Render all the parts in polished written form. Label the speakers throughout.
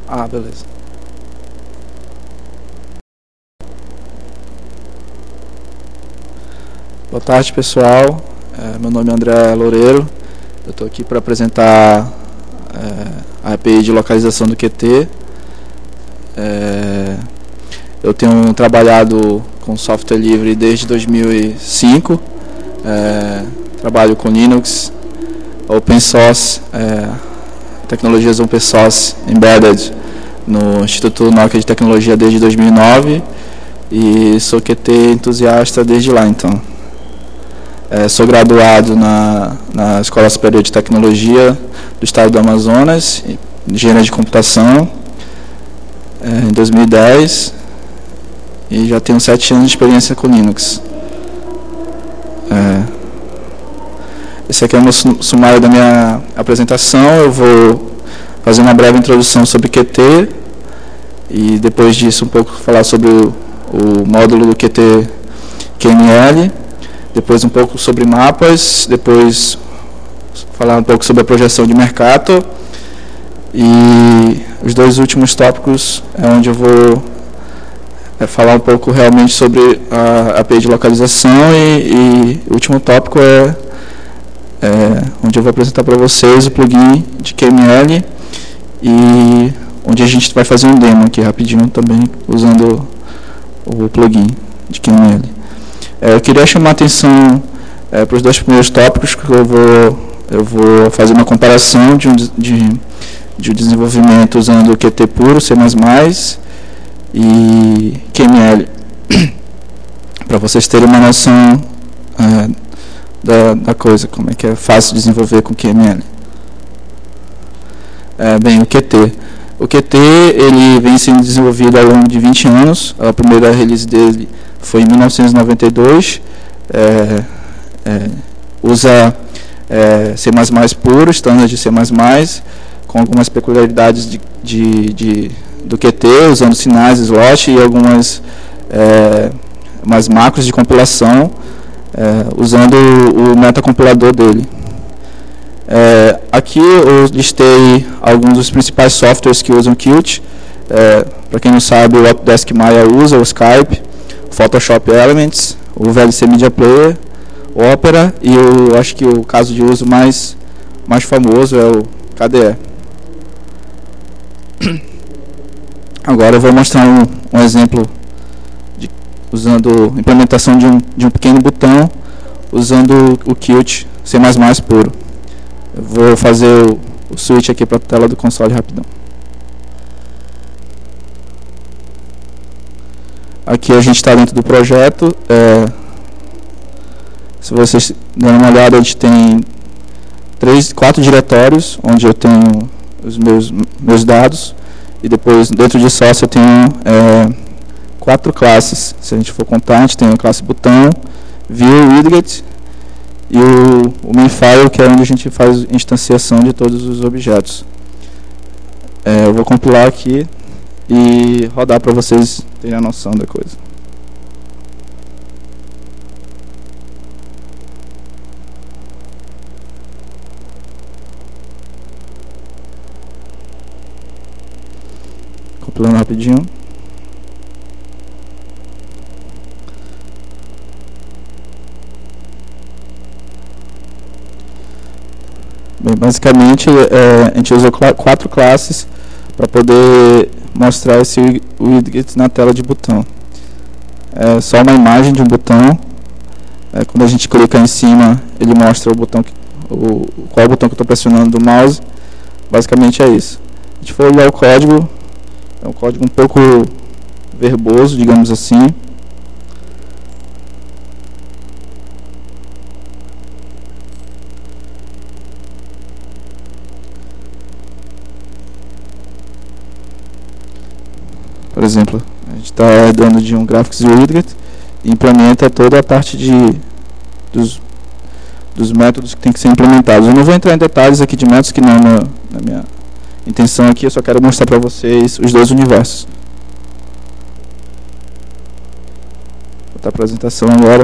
Speaker 1: Ah, beleza. Boa tarde, pessoal. Meu nome é André Loureiro. Eu estou aqui para apresentar a API de localização do Qt. Eu tenho trabalhado com software livre desde 2005. Trabalho com Linux, Open Source, tecnologias Open Source Embedded no Instituto Nokia de Tecnologia desde 2009 e sou Qt entusiasta desde lá, então. Sou graduado na Escola Superior de Tecnologia do Estado do Amazonas, em Engenharia de Computação, em 2010, e já tenho 7 anos de experiência com Linux. Esse aqui é o meu sumário da minha apresentação. Eu vou fazer uma breve introdução sobre Qt e depois disso um pouco falar sobre o módulo do Qt QML, depois um pouco sobre mapas, depois falar um pouco sobre a projeção de Mercator, e os 2 últimos tópicos é onde eu vou falar um pouco realmente sobre a API de localização, e o último tópico onde eu vou apresentar para vocês o plugin de QML, e onde a gente vai fazer um demo aqui rapidinho também usando o plugin de QML. Eu queria chamar a atenção para os 2 primeiros tópicos, que eu vou fazer uma comparação de um desenvolvimento usando o Qt puro, C++ e QML, para vocês terem uma noção da coisa, como é que é fácil desenvolver com QML. Bem, o Qt. O Qt ele vem sendo desenvolvido ao longo de 20 anos. A primeira release dele foi em 1992. Usa C++ puro, standard de C++, com algumas peculiaridades do Qt, usando sinais, slot e algumas umas macros de compilação, usando o metacompilador dele. Aqui eu listei alguns dos principais softwares que usam Qt. Para quem não sabe, o Autodesk Maya usa, o Skype, o Photoshop Elements, o VLC Media Player, o Opera, e eu acho que o caso de uso mais famoso é o KDE. Agora eu vou mostrar um exemplo usando implementação de um pequeno botão usando o Qt C++ puro. Eu vou fazer o switch aqui para a tela do console rapidão. Aqui a gente está dentro do projeto. Se vocês derem uma olhada, a gente tem 4 diretórios onde eu tenho os meus dados, e depois dentro de source eu tenho 4 classes. Se a gente for contar, a gente tem a classe botão, view, widget e o main-file, que é onde a gente faz instanciação de todos os objetos. Eu vou compilar aqui e rodar para vocês terem a noção da coisa. Compilando rapidinho. Bem, basicamente, a gente usou 4 classes para poder mostrar esse widget na tela de botão. É só uma imagem de um botão. Quando a gente clica em cima, ele mostra qual botão que eu estou pressionando do mouse. Basicamente é isso. A gente for olhar o código, é um código um pouco verboso, digamos assim. Por exemplo, a gente está dando de um graphics widget e implementa toda a parte dos métodos que tem que ser implementados. Eu não vou entrar em detalhes aqui de métodos, que não é na minha intenção aqui. Eu só quero mostrar para vocês os 2 universos. Vou botar a apresentação agora.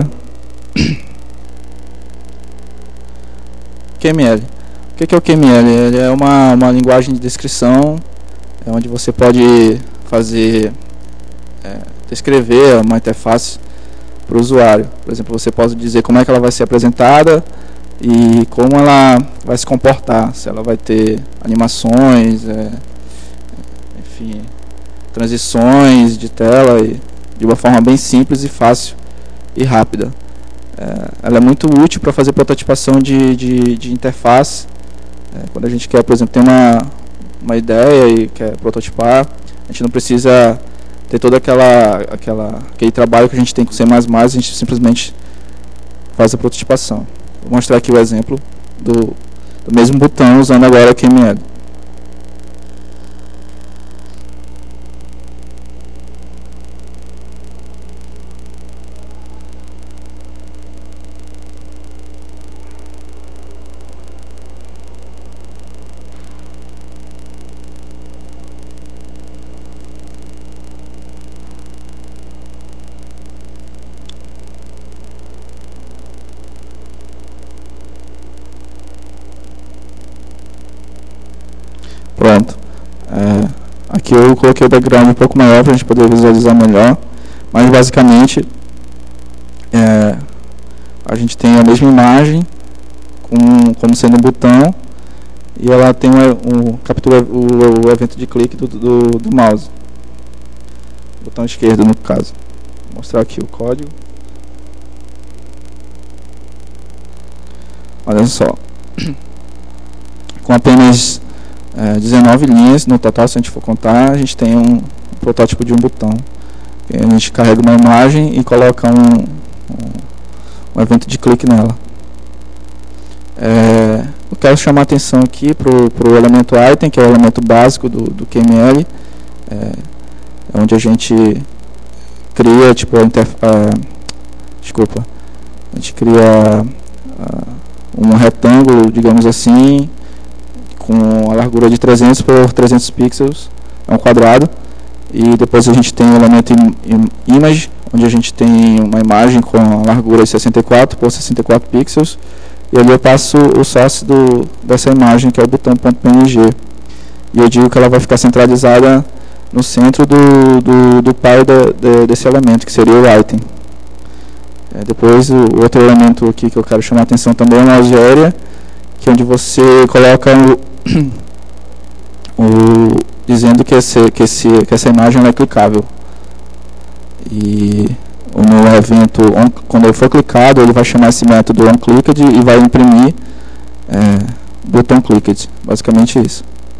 Speaker 1: QML. O que é o QML? Ele é uma linguagem de descrição é onde você pode fazer, descrever uma interface para o usuário. Por exemplo, você pode dizer como é que ela vai ser apresentada e como ela vai se comportar, se ela vai ter animações, enfim, transições de tela, e de uma forma bem simples e fácil e rápida. Ela é muito útil para fazer prototipação de interface. Quando a gente quer, por exemplo, ter uma ideia e quer prototipar, a gente não precisa ter todo aquele trabalho que a gente tem com C++, a gente simplesmente faz a prototipação. Vou mostrar aqui o exemplo do mesmo botão usando agora QML. Pronto. Aqui eu coloquei o background um pouco maior para a gente poder visualizar melhor, mas basicamente a gente tem a mesma imagem como sendo um botão, e ela tem captura o evento de clique do mouse, botão esquerdo no caso. Vou mostrar aqui o código. Olha só, com apenas 19 linhas no total, se a gente for contar, a gente tem um protótipo de um botão. A gente carrega uma imagem e coloca um evento de clique nela. Eu quero chamar a atenção aqui para o elemento item, que é o elemento básico do QML, onde a gente cria a gente cria um retângulo, digamos assim, com a largura de 300 por 300 pixels, é um quadrado, e depois a gente tem o elemento image, onde a gente tem uma imagem com a largura de 64 por 64 pixels, e ali eu passo o source dessa imagem, que é o botão.png, e eu digo que ela vai ficar centralizada no centro do pai desse elemento, que seria o item. Depois o outro elemento aqui que eu quero chamar a atenção também é o mouse area, que é onde você coloca dizendo que essa imagem é clicável. E no evento, quando ele for clicado, ele vai chamar esse método onClicked e vai imprimir botão clicked. Basicamente isso.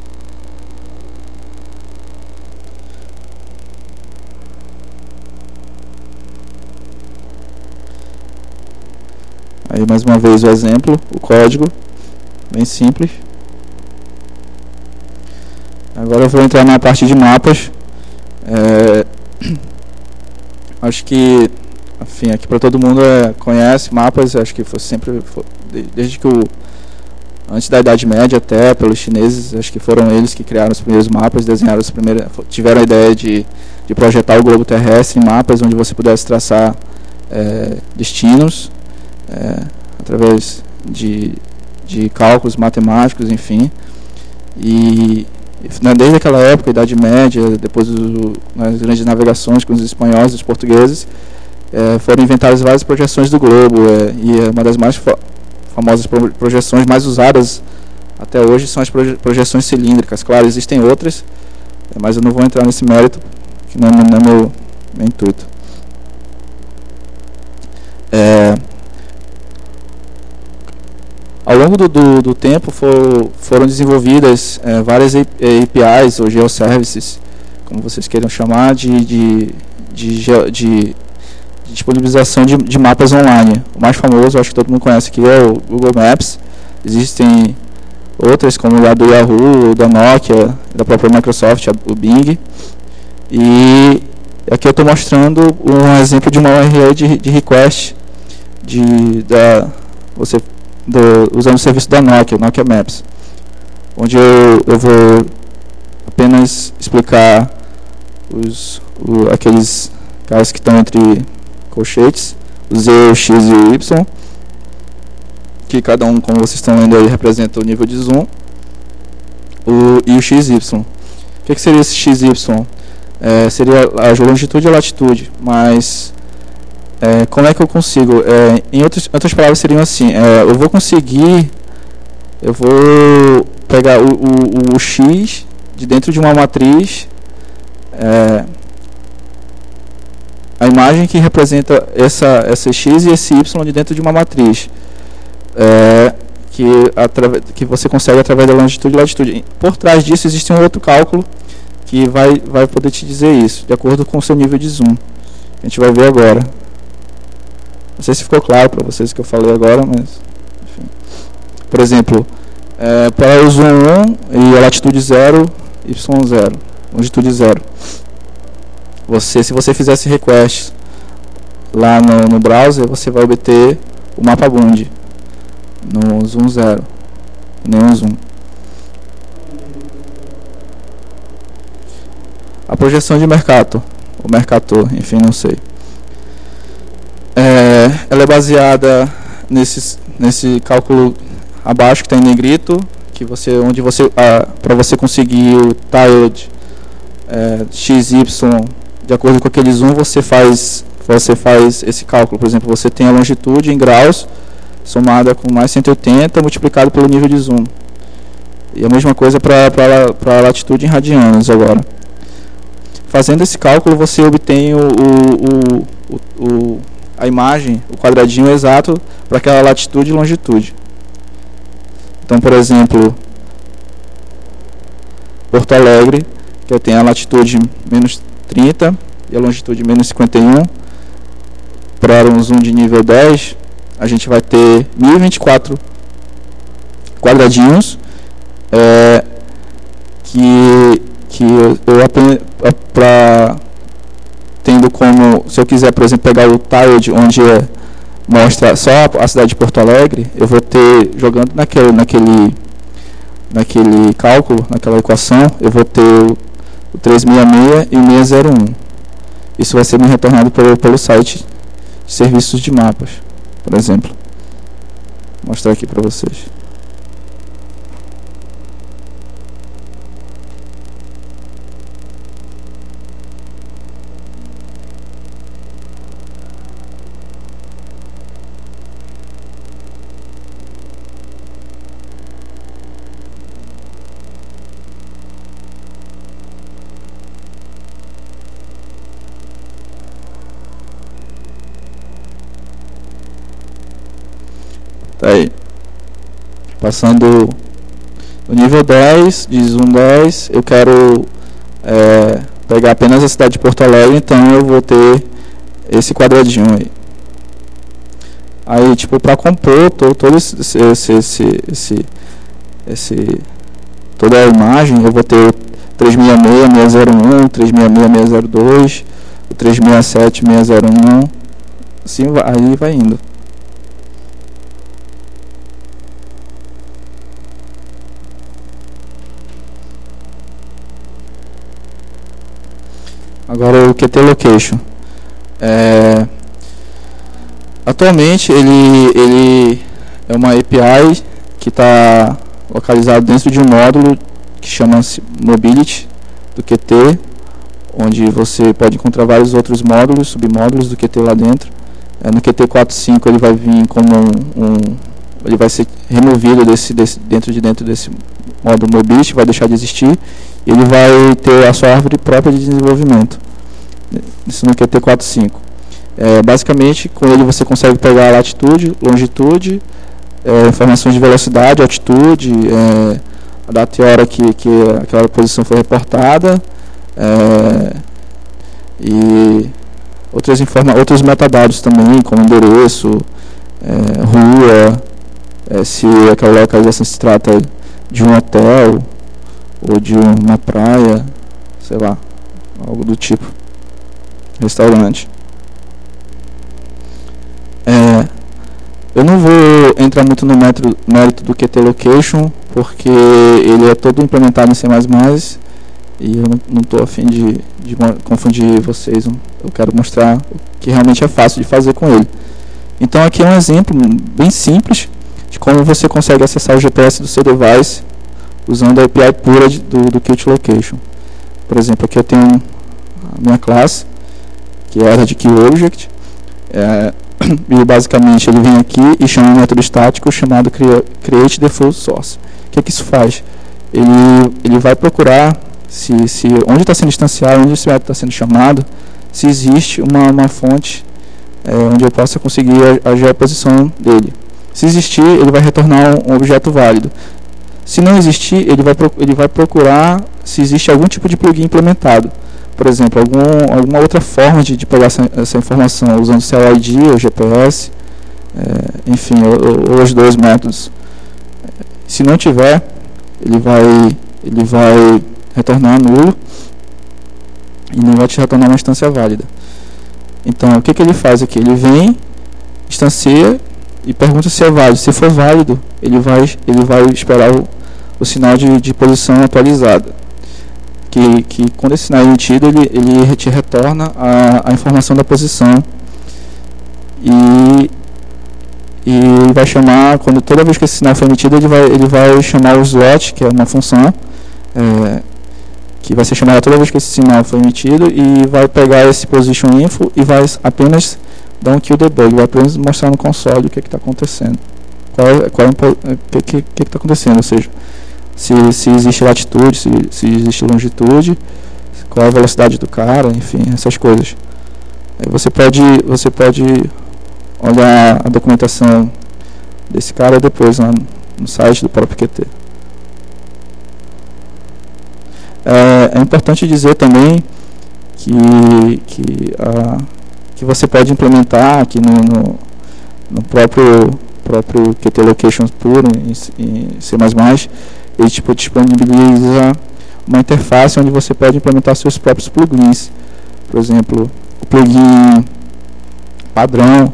Speaker 1: Aí mais uma vez o exemplo, o código, bem simples. Agora eu vou entrar na parte de mapas. Acho que, enfim, aqui para todo mundo conhece mapas. Acho que desde que antes da Idade Média até, pelos chineses, acho que foram eles que criaram os primeiros mapas, desenharam tiveram a ideia de projetar o globo terrestre em mapas onde você pudesse traçar destinos através de cálculos matemáticos, enfim. E desde aquela época, Idade Média, depois nas grandes navegações com os espanhóis e os portugueses, foram inventadas várias projeções do globo, e uma das mais famosas projeções mais usadas até hoje são as projeções cilíndricas. Claro, existem outras, mas eu não vou entrar nesse mérito, que não é meu intuito. Ao longo do tempo foram desenvolvidas várias APIs ou geoservices, como vocês queiram chamar, de disponibilização de mapas online. O mais famoso, acho que todo mundo conhece aqui, é o Google Maps. Existem outras, como a do Yahoo, da Nokia, da própria Microsoft, o Bing. E aqui eu estou mostrando um exemplo de uma URL de request usando o serviço da Nokia, o Nokia Maps, onde eu vou apenas explicar aqueles caras que estão entre colchetes, o Z, o X e o Y, que cada um, como vocês estão vendo aí, representa o nível de zoom, e o XY. que seria esse XY? Seria a longitude e a latitude, mas como é que eu consigo? Em outras palavras seriam assim, eu vou pegar o X de dentro de uma matriz, a imagem que representa essa X e esse Y de dentro de uma matriz, que você consegue através da longitude e latitude. Por trás disso existe um outro cálculo que vai poder te dizer isso, de acordo com o seu nível de zoom. A gente vai ver agora. Não sei se ficou claro para vocês o que eu falei agora, mas enfim. Por exemplo, para o zoom 1 e a latitude 0, y0, longitude 0. Se você fizesse request lá no browser, você vai obter o mapa Bund no zoom 0, nenhum zoom. A projeção de Mercator, ou Mercator, enfim, não sei. Ela é baseada nesse cálculo abaixo que está em negrito, para você conseguir o tiled XY de acordo com aquele zoom, você faz esse cálculo. Por exemplo, você tem a longitude em graus somada com mais 180 multiplicado pelo nível de zoom. E a mesma coisa para a latitude em radianos agora. Fazendo esse cálculo, você obtém a imagem, o quadradinho exato para aquela latitude e longitude. Então, por exemplo, Porto Alegre, que eu tenho a latitude menos 30 e a longitude menos 51, para um zoom de nível 10, a gente vai ter 1024 quadradinhos, que eu aprendo tendo como, se eu quiser, por exemplo, pegar o tiled, onde mostra só a cidade de Porto Alegre, eu vou ter, jogando naquele cálculo, naquela equação, eu vou ter o 366 e o 601. Isso vai ser me retornado pelo site de serviços de mapas, por exemplo. Vou mostrar aqui para vocês. Tá aí. Passando o nível 10, de zoom 10, eu quero pegar apenas a cidade de Porto Alegre, então eu vou ter esse quadradinho aí. Aí, tipo, para compor todo toda a imagem, eu vou ter 366, 601, 366, 602, o 367, 601, assim aí vai indo. Agora o QT Location. Atualmente ele é uma API que está localizado dentro de um módulo que chama-se Mobility do QT, onde você pode encontrar vários outros módulos, submódulos do QT lá dentro. No QT 4.5 ele vai vir como ele vai ser removido dentro desse módulo Mobility, vai deixar de existir. Ele vai ter a sua árvore própria de desenvolvimento. Isso no QT 4.5. Basicamente, com ele você consegue pegar a latitude, longitude, informações de velocidade, altitude, a data e hora que aquela posição foi reportada, e outros metadados também, como endereço, rua, se aquela localização se trata de um hotel ou de uma praia, sei lá, algo do tipo, restaurante. Eu não vou entrar muito no mérito do QT Location, porque ele é todo implementado em C++, e eu não estou a fim de confundir vocês. Eu quero mostrar o que realmente é fácil de fazer com ele. Então aqui é um exemplo bem simples de como você consegue acessar o GPS do seu device usando a API pura do Qt Location. Por exemplo, aqui eu tenho a minha classe, que é a de KeyObject, e basicamente ele vem aqui e chama um método estático chamado createDefaultSource. O que isso faz? Ele vai procurar onde está sendo instanciado, onde esse método está sendo chamado, se existe uma fonte onde eu possa conseguir a geoposição dele. Se existir, ele vai retornar um objeto válido. Se não existir, ele vai procurar se existe algum tipo de plugin implementado. Por exemplo, alguma outra forma de pegar essa informação, usando CLID ou GPS, enfim, ou os dois métodos. Se não tiver, ele vai retornar nulo e não vai te retornar uma instância válida. Então, o que ele faz aqui? Ele vem, instancia e pergunta se é válido. Se for válido, ele vai esperar o sinal de posição atualizada. Que quando esse sinal é emitido, ele te retorna a informação da posição e vai chamar, toda vez que esse sinal for emitido, ele vai chamar o slot, que é uma função que vai ser chamada toda vez que esse sinal for emitido, e vai pegar esse position info e vai apenas dar um kill debug, vai apenas mostrar no console o que está acontecendo, o que está acontecendo, ou seja, se existe latitude, se existe longitude, qual é a velocidade do cara, enfim, essas coisas. Aí você pode olhar a documentação desse cara depois lá no site do próprio Qt. É importante dizer também que você pode implementar aqui no próprio Qt Location puro em C++, ele disponibiliza uma interface onde você pode implementar seus próprios plugins. Por exemplo, o plugin padrão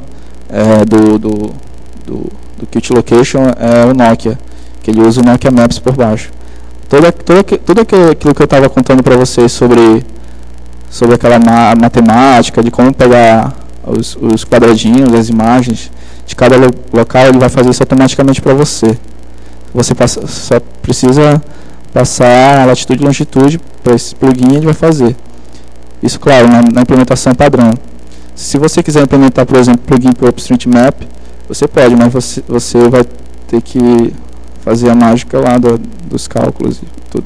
Speaker 1: do Qt Location é o Nokia, que ele usa o Nokia Maps por baixo. Tudo aquilo que eu estava contando para vocês sobre aquela matemática, de como pegar os quadradinhos, as imagens de cada local, ele vai fazer isso automaticamente para você. Você só precisa passar a latitude e longitude para esse plugin, ele vai fazer. Isso, claro, na implementação padrão. Se você quiser implementar, por exemplo, plugin para OpenStreetMap, você pode, mas você vai ter que fazer a mágica lá dos cálculos e tudo.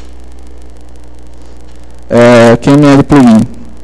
Speaker 1: QML plugin.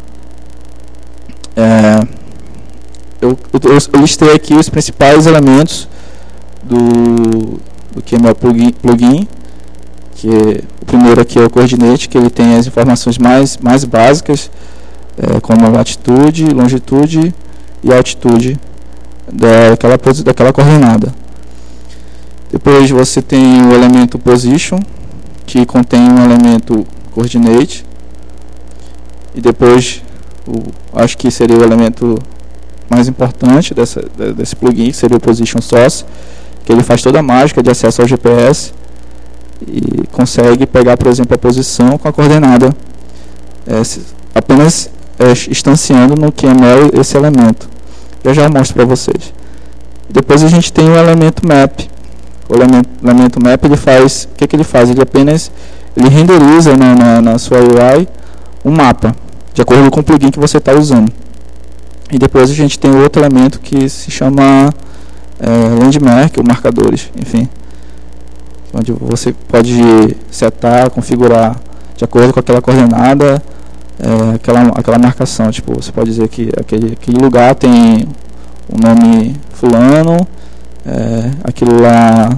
Speaker 1: Eu listei aqui os principais elementos do QML plugin, que o primeiro aqui é o coordinate, que ele tem as informações mais básicas, como a latitude, longitude e altitude daquela coordenada. Depois você tem o elemento position, que contém um elemento coordinate, e depois acho que seria o elemento mais importante desse plugin, que seria o position source, que ele faz toda a mágica de acesso ao GPS e consegue pegar, por exemplo, a posição com a coordenada, apenas instanciando no QML esse elemento. Já eu mostro para vocês. Depois a gente tem o elemento map. O elemento map, ele faz, o que ele faz? Ele renderiza na sua UI um mapa, de acordo com o plugin que você está usando. E depois a gente tem outro elemento que se chama landmark, ou marcadores, enfim, onde você pode setar, configurar de acordo com aquela coordenada, aquela marcação. Tipo, você pode dizer que aquele lugar tem o nome fulano, aquilo lá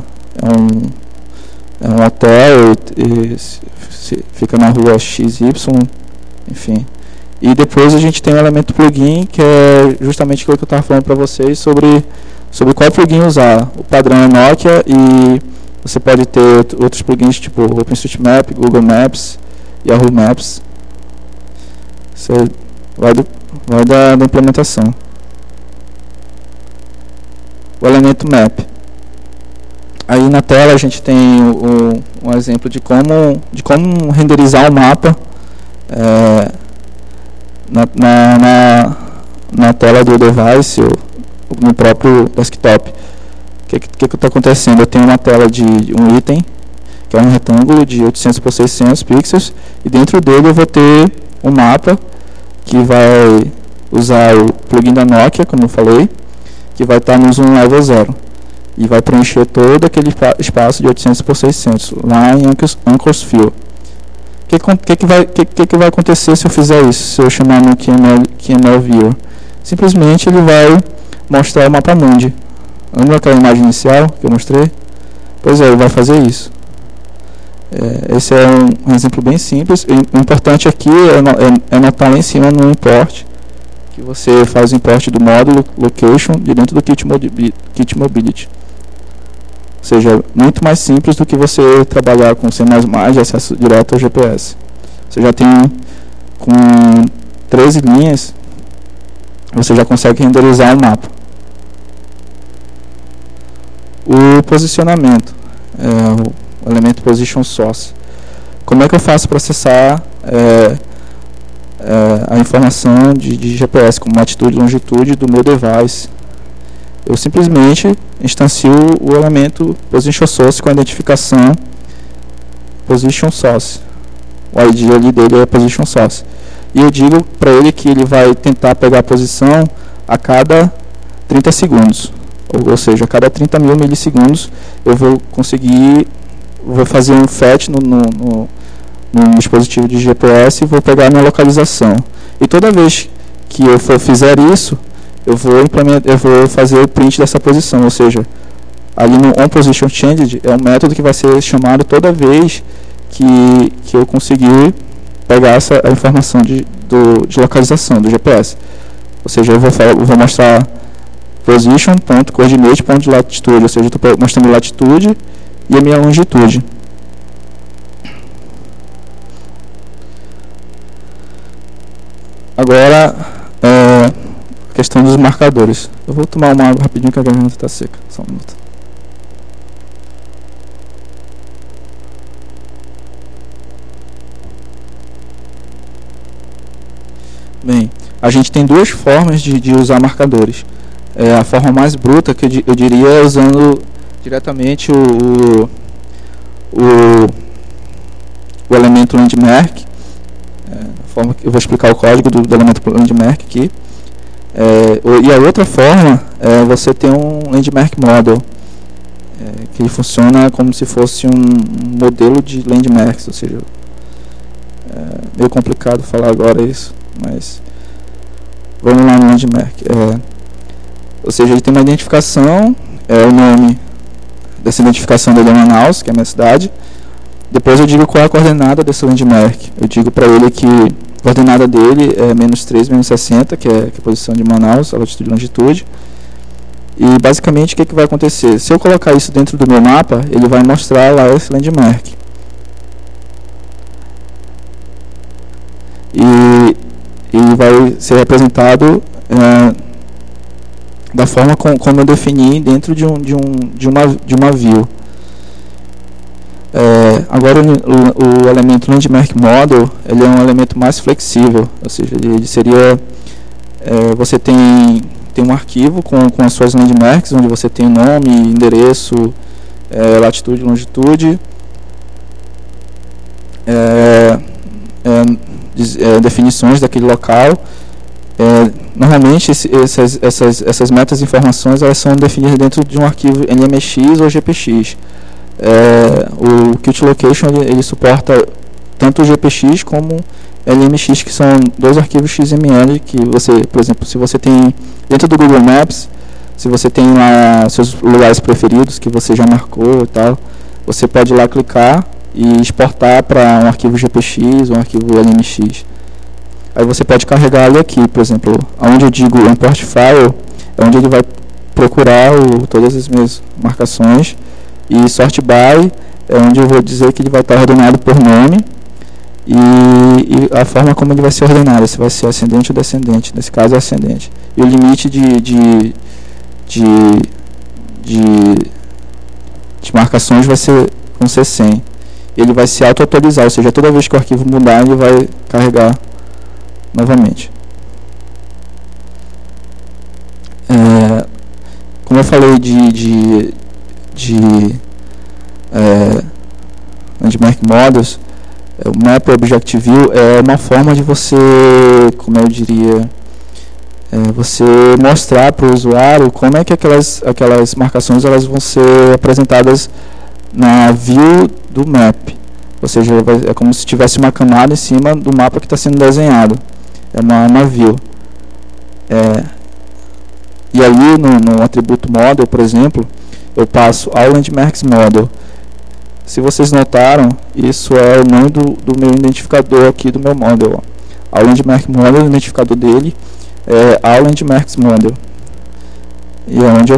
Speaker 1: é um hotel e fica na rua XY, enfim. E depois a gente tem o elemento plugin, que é justamente aquilo que eu estava falando para vocês sobre qual plugin usar. O padrão é Nokia, e você pode ter outros plugins tipo OpenStreetMap, Google Maps, Yahoo Maps. Você vai da implementação. O elemento map. Aí na tela a gente tem um exemplo de como renderizar o mapa na tela do device ou no próprio desktop. O que está acontecendo? Eu tenho uma tela de um item, que é um retângulo de 800 por 600 pixels, E dentro dele eu vou ter um mapa que vai usar o plugin da Nokia, como eu falei, que vai estar no zoom level 0. E vai preencher todo aquele espaço de 800 por 600, lá em Anchors Fill. O que vai acontecer se eu fizer isso, se eu chamar no QML Viewer? Simplesmente ele vai mostrar o mapa mundi. Lembra aquela imagem inicial que eu mostrei? Pois é, ele vai fazer isso. Esse é um exemplo bem simples. O importante aqui é notar lá em cima no import, que você faz o import do módulo location de dentro do Kit Mobility. Ou seja, muito mais simples do que você trabalhar com C++ de acesso direto ao GPS. Você já tem, com 13 linhas, você já consegue renderizar o mapa. O posicionamento, o elemento Position Source. Como é que eu faço para acessar a informação de GPS, como latitude e longitude do meu device? Eu simplesmente instancio o elemento Position Source com a identificação Position Source. O ID ali dele é Position Source. E eu digo para ele que ele vai tentar pegar a posição a cada 30 segundos. Ou seja, a cada 30 mil milissegundos eu vou fazer um fetch no dispositivo de GPS e vou pegar a minha localização. E toda vez que eu fizer isso, eu vou fazer o print dessa posição, ou seja, ali no onPositionChanged é um método que vai ser chamado toda vez que eu conseguir pegar a informação de localização do GPS. Ou seja, eu vou mostrar position.coordinate.latitude, ou seja, eu estou mostrando latitude e a minha longitude. Agora, a questão dos marcadores. Eu vou tomar uma água rapidinho que a garganta está seca. Só um minuto. Bem, a gente tem duas formas de usar marcadores. A forma mais bruta, que eu diria, é usando diretamente o elemento landmark. Forma que eu vou explicar o código do elemento landmark aqui. E a outra forma é você ter um landmark model, que ele funciona como se fosse um modelo de landmarks, ou seja, meio complicado falar agora isso, mas vamos lá no landmark. Ou seja, ele tem uma identificação, o nome dessa identificação dele é Manaus, que é a minha cidade. Depois eu digo qual é a coordenada desse landmark. Eu digo para ele que a coordenada dele é -3, -60, que é a posição de Manaus, a latitude e longitude. E basicamente o que vai acontecer? Se eu colocar isso dentro do meu mapa, ele vai mostrar lá esse landmark. E vai ser representado da forma como eu defini dentro de uma view. Agora o elemento landmark model, ele é um elemento mais flexível, ou seja, ele seria você tem um arquivo com as suas landmarks, onde você tem nome, endereço, latitude, longitude, definições daquele local. Normalmente essas metas informações elas são definidas dentro de um arquivo NMX ou GPX. O Qt Location ele suporta tanto o GPX como LMX, que são dois arquivos XML que você, por exemplo, se você tem dentro do Google Maps, se você tem lá seus lugares preferidos que você já marcou e tal, você pode ir lá clicar e exportar para um arquivo GPX ou um arquivo LMX. Aí você pode carregar ele aqui, por exemplo, onde eu digo import file, é onde ele vai procurar todas as minhas marcações, e sort by é onde eu vou dizer que ele vai estar ordenado por nome e a forma como ele vai ser ordenado, se vai ser ascendente ou descendente, nesse caso é ascendente. E o limite de marcações vão ser 100. Ele vai se auto-atualizar, ou seja, toda vez que o arquivo mudar, ele vai carregar novamente. Como eu falei landmark models, O Map Object View é uma forma de você, como eu diria, você mostrar para o usuário como é que aquelas marcações elas vão ser apresentadas na view do map. Ou seja, é como se tivesse uma camada em cima do mapa que está sendo desenhado. É uma view. E ali no atributo model, por exemplo, eu passo ao landmarks model. Se vocês notaram, isso é o nome do meu identificador aqui do meu model. Ao landmark model, o identificador dele é ao landmarks model. E é onde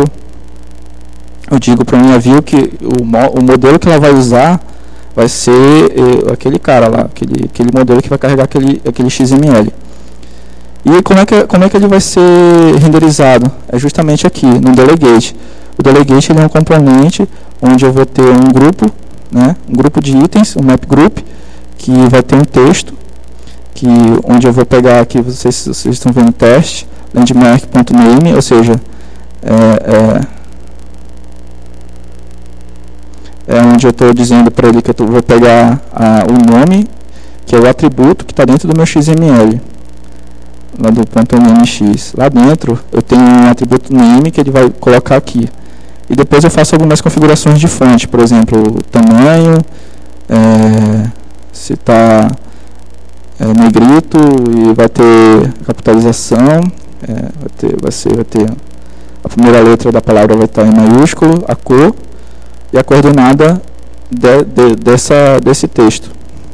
Speaker 1: eu digo para a minha view que o modelo que ela vai usar vai ser aquele cara lá, aquele modelo que vai carregar aquele XML. E como é que ele vai ser renderizado? É justamente aqui, no Delegate. O Delegate ele é um componente onde eu vou ter um grupo, né, um grupo de itens, um map group, que vai ter um texto, onde eu vou pegar aqui, vocês estão vendo teste, landmark.name, ou seja, onde eu estou dizendo para ele que eu vou pegar o nome, que é o atributo que está dentro do meu XML. Lá do .nmx. Lá dentro eu tenho um atributo name que ele vai colocar aqui. E depois eu faço algumas configurações de fonte, por exemplo, o tamanho, se está negrito, e vai ter capitalização, vai ter a primeira letra da palavra vai estar em maiúsculo, a cor e a coordenada desse texto.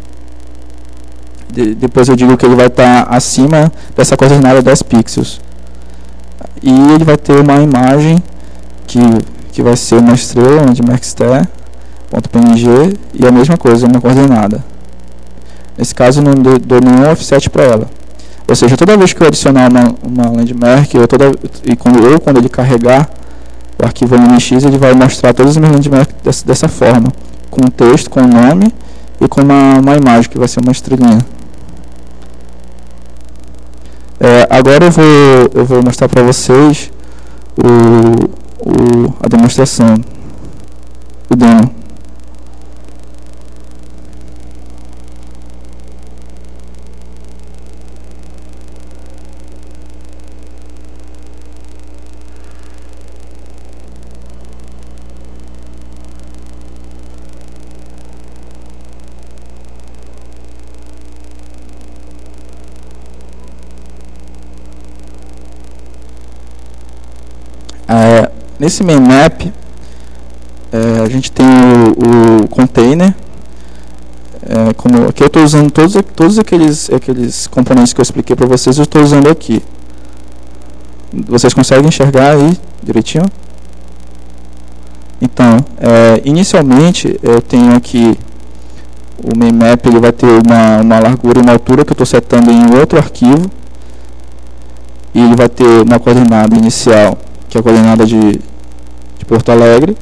Speaker 1: Depois eu digo que ele vai estar acima dessa coordenada 10 pixels. E ele vai ter uma imagem que vai ser uma estrela, landmarkster.png, e a mesma coisa, uma coordenada. Nesse caso, eu não dou nenhum offset para ela. Ou seja, toda vez que eu adicionar uma landmark, quando ele carregar o arquivo NMX, ele vai mostrar todos os meus landmarks dessa forma, com o texto, com o nome e com uma imagem, que vai ser uma estrelinha. Agora eu vou mostrar para vocês a demonstração, o demo. Nesse main map, a gente tem o container. Aqui eu estou usando todos aqueles componentes que eu expliquei para vocês, eu estou usando aqui. Vocês conseguem enxergar aí direitinho? Então, inicialmente eu tenho aqui o main map, ele vai ter uma largura e uma altura que eu estou setando em outro arquivo, e ele vai ter uma coordenada inicial, que é a coordenada de Porto Alegre.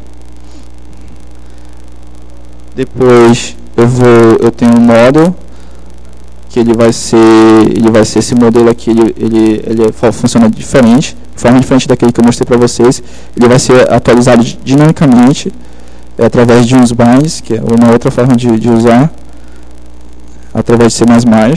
Speaker 1: Depois eu tenho um model que ele vai ser esse modelo aqui, ele funciona diferente, de forma diferente daquele que eu mostrei para vocês. Ele vai ser atualizado dinamicamente através de uns binds, que é uma outra forma de usar, através de C++.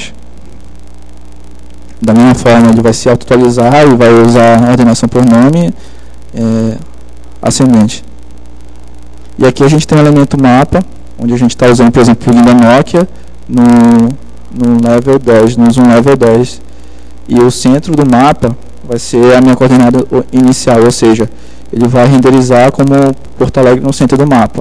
Speaker 1: Da mesma forma, ele vai se auto-atualizar e vai usar a ordenação por nome ascendente. E aqui a gente tem o elemento mapa, onde a gente está usando, por exemplo, o plugin da Nokia no level 10, no zoom level 10. E o centro do mapa vai ser a minha coordenada inicial, ou seja, ele vai renderizar como Porto Alegre no centro do mapa.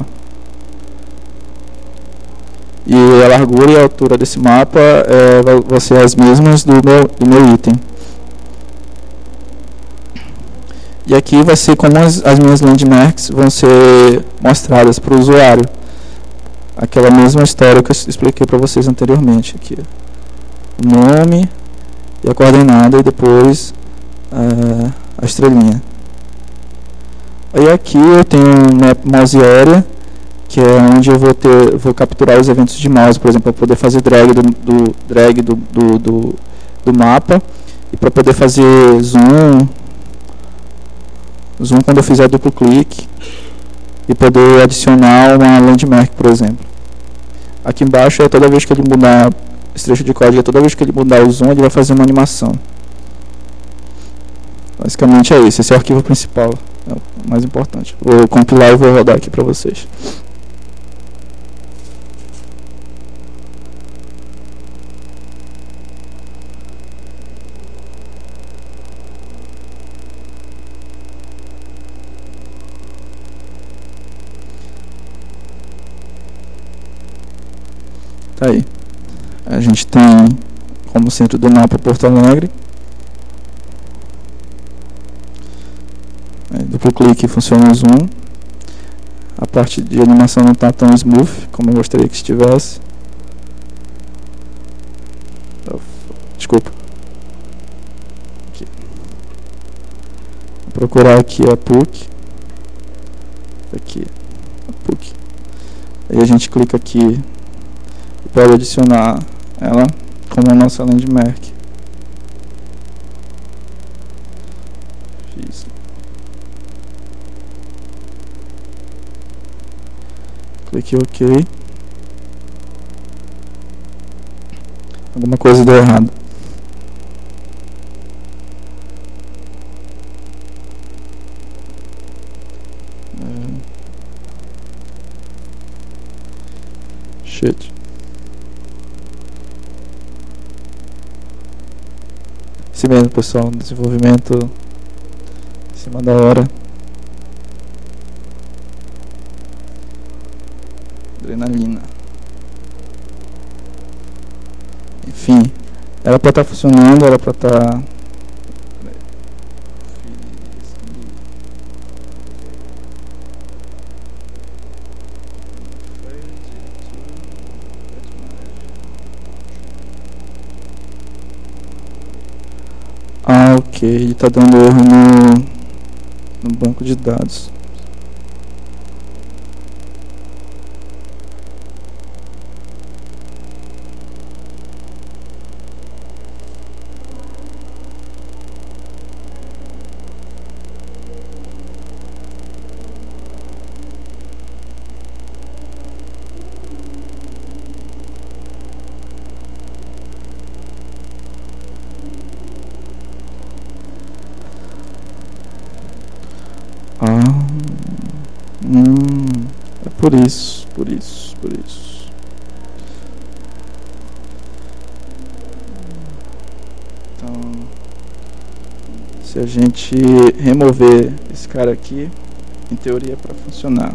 Speaker 1: E a largura e a altura desse mapa vão ser as mesmas do meu item. E aqui vai ser como as minhas landmarks vão ser mostradas para o usuário. Aquela mesma história que eu expliquei para vocês anteriormente. Aqui, o nome e a coordenada, e depois a estrelinha. Aí aqui eu tenho um map mouse area, que é onde eu vou capturar os eventos de mouse, por exemplo, para poder fazer drag do mapa, e para poder fazer zoom quando eu fizer duplo clique, e poder adicionar uma landmark, por exemplo. Aqui embaixo é toda vez que ele mudar esse trecho de código, toda vez que ele mudar o zoom, ele vai fazer uma animação. Basicamente é isso. Esse é o arquivo principal, é o mais importante. Vou compilar e vou rodar aqui para vocês. Tá aí. A gente tem como centro do mapa Porto Alegre. Duplo clique funciona o zoom. A parte de animação não está tão smooth como eu gostaria que estivesse. Desculpa. Aqui. Vou procurar aqui a PUC. Aqui, a PUC. Aí a gente clica aqui e pode adicionar ela como a nossa landmark. Fiz. Clique OK. Alguma coisa deu errado. Shit. Esse mesmo, pessoal, desenvolvimento em cima da hora. Adrenalina. Enfim, era para estar funcionando, era para estar... Ah, ok, ele está dando erro no banco de dados. É por isso. Então, se a gente remover esse cara aqui, em teoria é para funcionar.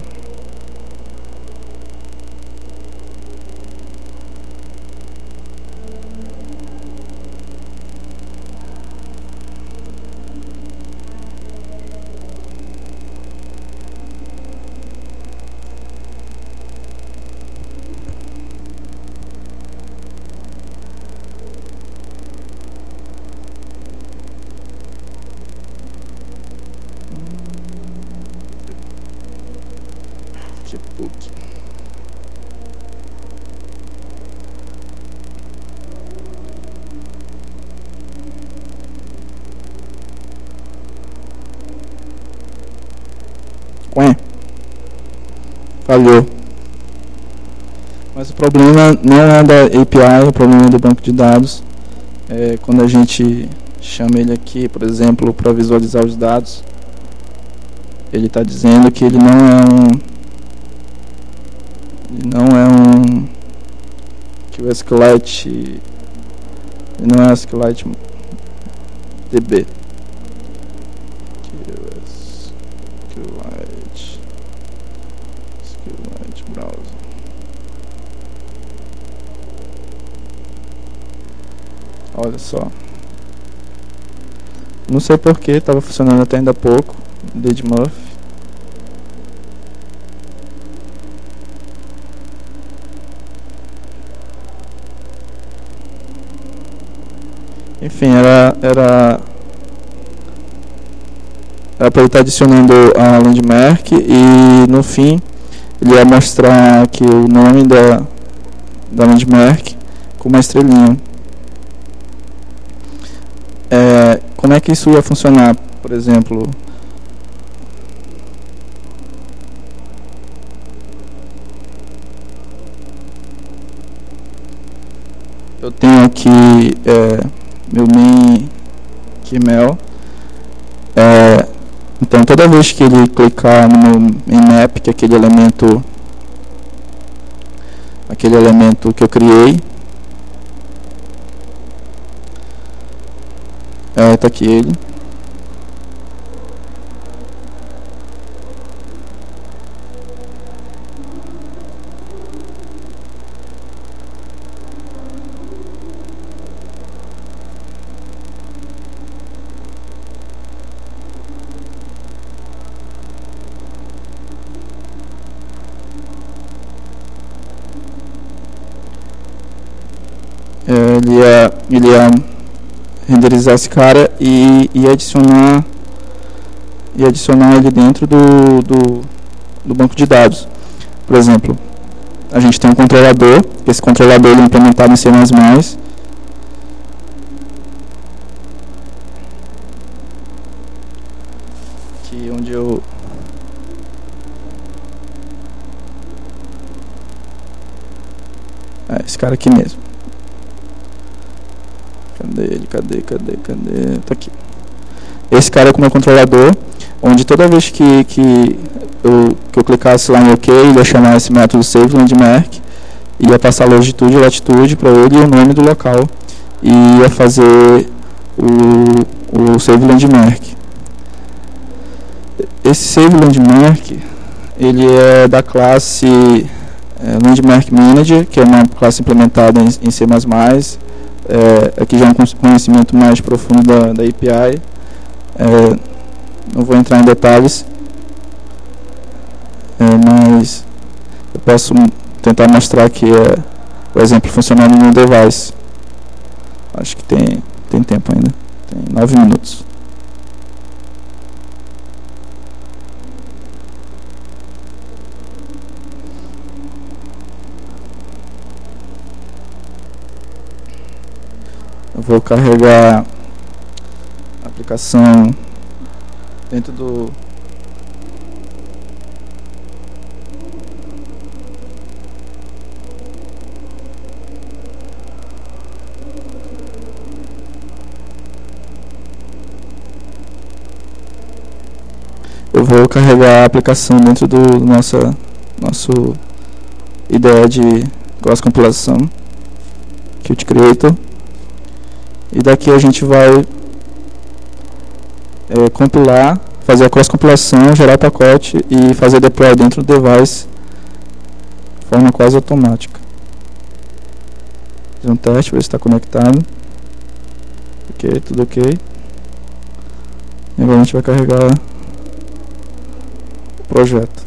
Speaker 1: Falhou. Mas o problema não é da API, o problema é do banco de dados. Quando a gente chama ele aqui, por exemplo, para visualizar os dados, ele está dizendo que ele não é que o SQLite, ele não é SQLite DB. SQLite browser. Olha só. Não sei porquê, estava funcionando até ainda há pouco. Deadmuff. Enfim, era para ele estar adicionando a landmark e no fim ele ia mostrar aqui o nome da landmark com uma estrelinha. Como é que isso ia funcionar, por exemplo? aqui meu main QML. Então toda vez que ele clicar no main map, que é aquele elemento que eu criei, tá aqui ele. Ele ia renderizar esse cara e adicionar ele dentro do banco de dados. Por exemplo, a gente tem um controlador, esse controlador ele é implementado em C++, que onde eu esse cara aqui mesmo. Cadê ele? Cadê? Tá aqui. Esse cara é como controlador, onde toda vez que eu clicasse lá em OK, ele ia chamar esse método SaveLandMark, ia passar longitude e latitude para ele e o nome do local, e ia fazer o SaveLandMark. Esse SaveLandMark, ele é da classe Landmark Manager, que é uma classe implementada em C++. Aqui já é um conhecimento mais profundo da API. Não vou entrar em detalhes, mas eu posso tentar mostrar aqui o exemplo funcionando no device. Acho que tem tempo ainda, tem 9 minutos. Eu vou carregar a aplicação dentro do nosso IDE de cross-compilação, Qt Creator. E daqui a gente vai compilar, fazer a cross-compilação, gerar o pacote e fazer deploy dentro do device de forma quase automática. Fazer um teste, ver se está conectado. Ok, tudo ok. E agora a gente vai carregar o projeto.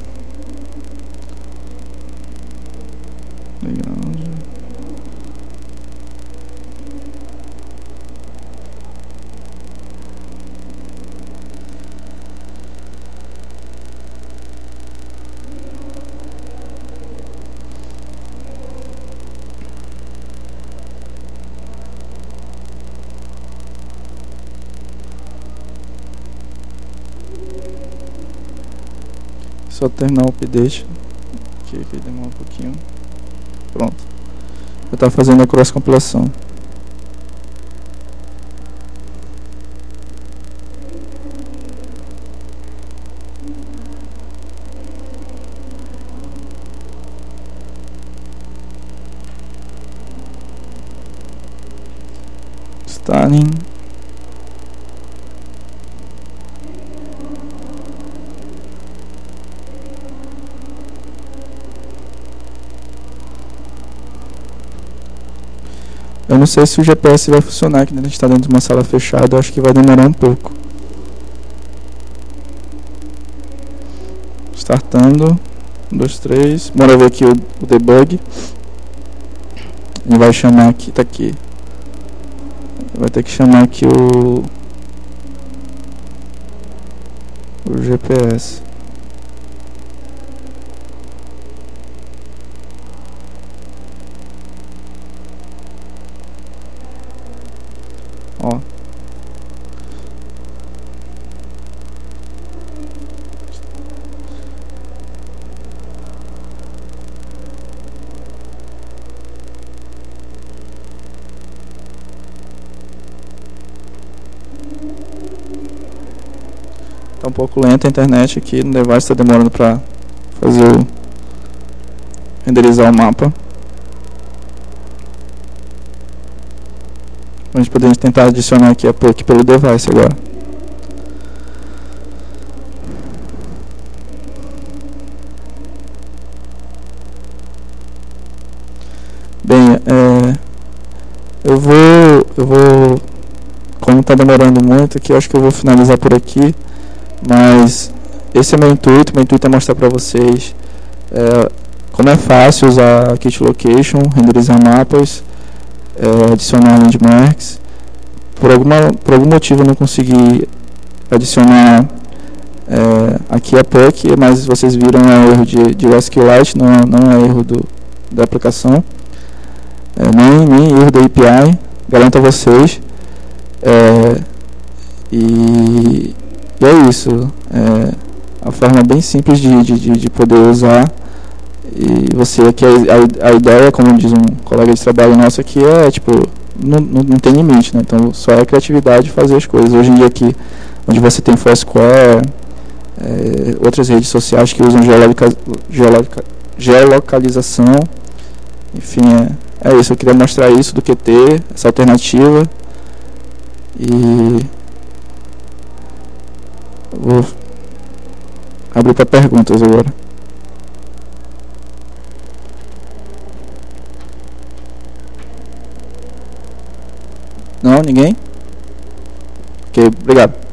Speaker 1: Legal. Só terminar o update, que demora um pouquinho. Pronto. Eu estava fazendo a cross-compilação. Starting. Eu não sei se o GPS vai funcionar aqui, né? A gente está dentro de uma sala fechada, eu acho que vai demorar um pouco. Startando. 1, 2, 3. Bora ver aqui o debug. Ele vai chamar aqui, tá aqui. Vai ter que chamar aqui o GPS. Ó. Está um pouco lenta a internet aqui no device, está demorando para fazer renderizar o mapa. A gente podemos tentar adicionar aqui a PUC pelo device agora. Bem, eu vou, como está demorando muito aqui, acho que eu vou finalizar por aqui, mas esse é meu intuito é mostrar para vocês como é fácil usar a Kit Location, renderizar mapas, adicionar landmarks. Por algum motivo eu não consegui adicionar aqui a PUC, mas vocês viram é erro de SQLite, não é erro da aplicação. Nem erro da API, garanto a vocês. E é isso. A forma bem simples de poder usar. E você aqui, a ideia, como diz um colega de trabalho nosso aqui, tipo, não tem limite, né? Então só é a criatividade de fazer as coisas. Hoje em dia aqui, onde você tem Foursquare, outras redes sociais que usam geolocalização, enfim, é isso, eu queria mostrar isso do Qt, essa alternativa. E vou abrir para perguntas agora. Não, ninguém? Ok, obrigado.